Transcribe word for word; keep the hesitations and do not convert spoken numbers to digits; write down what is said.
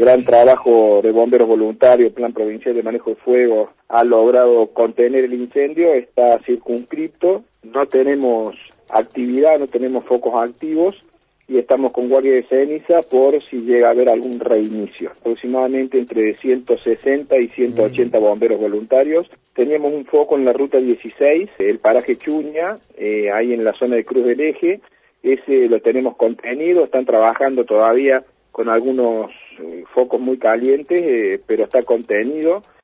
gran trabajo de bomberos voluntarios, Plan Provincial de Manejo de Fuego, ha logrado contener el incendio, está circunscripto, no tenemos actividad, no tenemos focos activos y estamos con guardia de ceniza por si llega a haber algún reinicio. Aproximadamente entre ciento sesenta y ciento ochenta bomberos voluntarios. Teníamos un foco en la ruta dieciséis, el paraje Chuña, eh, ahí en la zona de Cruz del Eje. Ese lo tenemos contenido, están trabajando todavía con algunos eh, focos muy calientes, eh, pero está contenido.